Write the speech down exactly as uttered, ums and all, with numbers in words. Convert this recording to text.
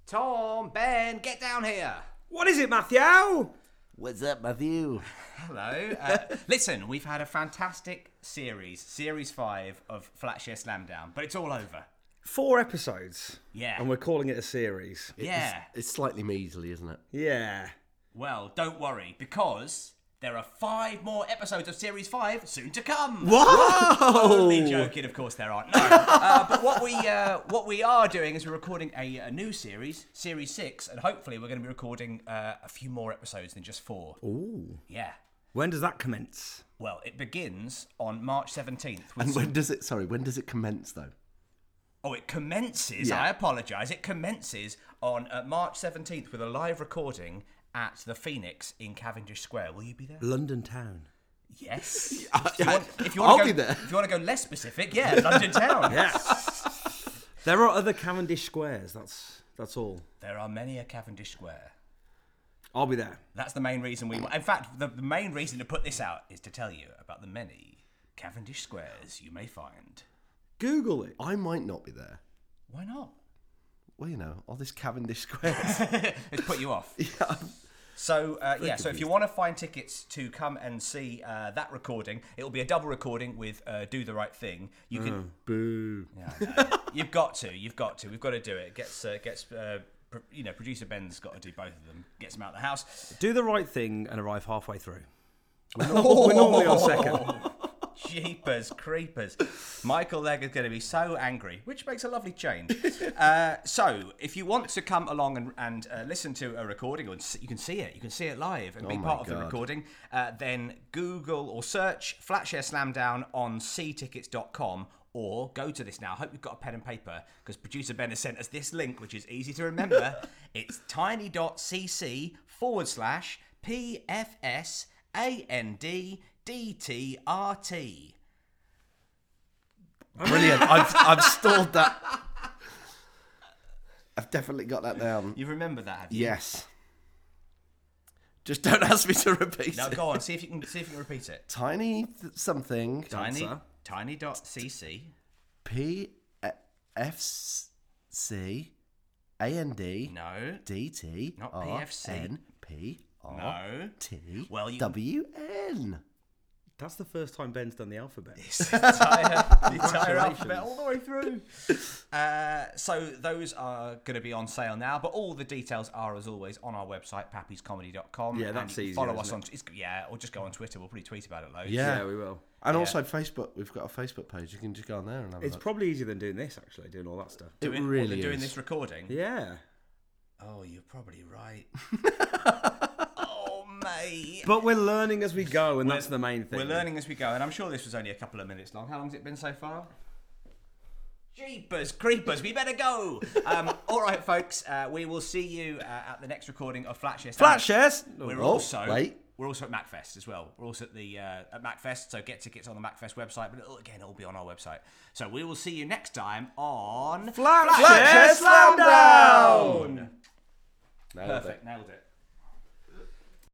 Tom, Ben, get down here. What is it, Matthew? What's up, Matthew? Hello. Uh, listen, we've had a fantastic series, Series five of Flatshare Slamdown, but it's all over. Four episodes. Yeah. And we're calling it a series. Yeah. It's, it's slightly measly, isn't it? Yeah. Well, don't worry, because there are five more episodes of Series five soon to come. What? Only joking, of course there aren't. No. uh, but what we uh, what we are doing is we're recording a, a new series, Series six, and hopefully we're going to be recording uh, a few more episodes than just four. Ooh. Yeah. When does that commence? Well, it begins on March seventeenth. With And some... when does it? Sorry, when does it commence though? Oh, it commences. Yeah. I apologise. It commences on uh, March seventeenth with a live recording at the Phoenix in Cavendish Square. Will you be there? London town. Yes. I- If you want, if you I'll want to be go, there. If you want to go less specific, yeah, London town. Yeah. There are other Cavendish squares. That's that's all. There are many a Cavendish Square. I'll be there. That's the main reason we. In fact, the, the main reason to put this out is to tell you about the many Cavendish Squares you may find. Google it. I might not be there. Why not? Well, you know, all this Cavendish Squares. It's put you off. yeah. So, uh, yeah, so if you want to find tickets to come and see uh, that recording, it'll be a double recording with uh, Do the Right Thing. You can... Boo. Yeah, I know. You've got to, you've got to. We've got to do it. It gets, uh, gets uh, pr- you know, producer Ben's got to do both of them. Gets them out of the house. Do the right thing and arrive halfway through. We're, not, we're normally on second. Jeepers creepers. Michael Legg is going to be so angry, which makes a lovely change. Uh, so, if you want to come along and, and uh, listen to a recording, or you can see it, you can see it live and Oh be my part of the God. recording, uh, then Google or search Flatshare Slamdown on c tickets dot com or go to this now. I hope you've got a pen and paper because producer Ben has sent us this link, which is easy to remember. It's tiny.cc forward slash PFS AND D T R T. Brilliant. I've, I've stored that. I've definitely got that down. You remember that, have you? Yes. Just don't ask me to repeat Now it. go on, see if you can see if you can repeat it. Tiny th- something. Tiny Dancer. tiny.cc P F C A N D No. D T Not R P F C. N P R No. T Well, you- W N. That's the first time Ben's done the alphabet. This entire, the entire Congratulations. alphabet all the way through. Uh, so those are going to be on sale now, but all the details are, as always, on our website, pappys comedy dot com. Yeah, that's and you can easier, Follow us isn't on, it's, yeah, or just go on Twitter. We'll probably tweet about it loads. Yeah. Yeah, we will. And Yeah. also Facebook. We've got a Facebook page. You can just go on there and have a It's look. probably easier than doing this, actually, doing all that stuff. It Doing, really what, they're doing is. this recording. Yeah. Oh, you're probably right. Oh, mate. But we're learning as we go, and We're- that's the main thing. We're learning as we go, and I'm sure this was only a couple of minutes long. How long's it been so far? Jeepers creepers, we better go. Um, all right, folks, uh, we will see you uh, at the next recording of Flatshare. Flatshares. We're Oh, also wait. we're also at MacFest as well. We're also at the uh, at MacFest, so get tickets on the MacFest website. But it'll, again, it'll be on our website. So we will see you next time on Flatshare Slamdown. Perfect, nailed it.